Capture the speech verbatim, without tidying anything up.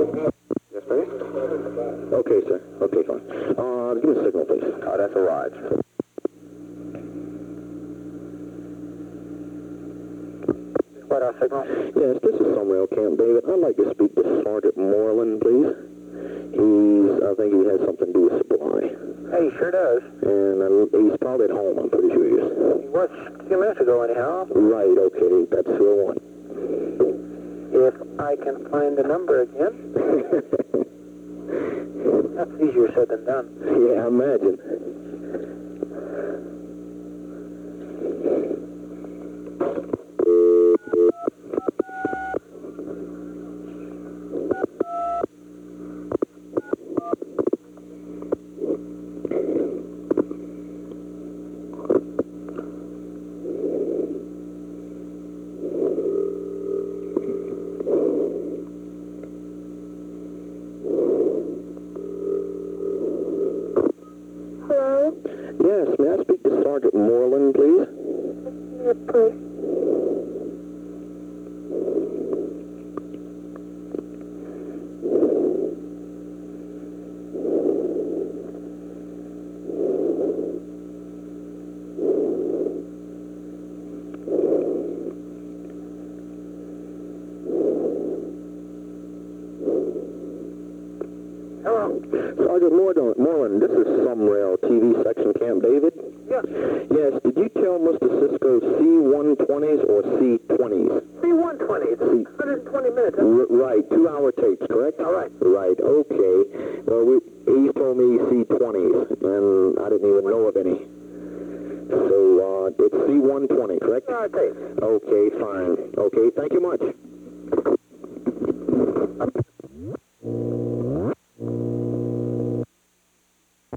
Yes, please. Okay, sir. Okay, fine. Uh, give me a signal, please. Uh, that's arrived. What our signal? Yes, this is Summerall Camp David. I'd like to speak to Sergeant Moreland, please. He's, I think he has something to do with supply. Hey, he sure does. And uh, he's probably at home, I'm pretty sure he is. He was a few minutes ago, anyhow. Right, okay, that's who I want. If I can find the number again. That's easier said than done. Yeah, I imagine. Hello? Yes, may I speak to Sergeant Moreland, please? Yes, please. Hello? Sergeant Moreland, Moreland, this is Summerall T V Section Camp David. Yes. Yes, did you tell Mister Cisco C one twenties or C twenties? C one twenty. It's one hundred twenty minutes. Huh? R- right, two-hour tapes, correct? All right. Right, okay. Well, we, he told me C twenties, and I didn't even know of any. So, uh, it's C one twenty, correct? All right, Dave. Okay, fine. Okay, thank you much.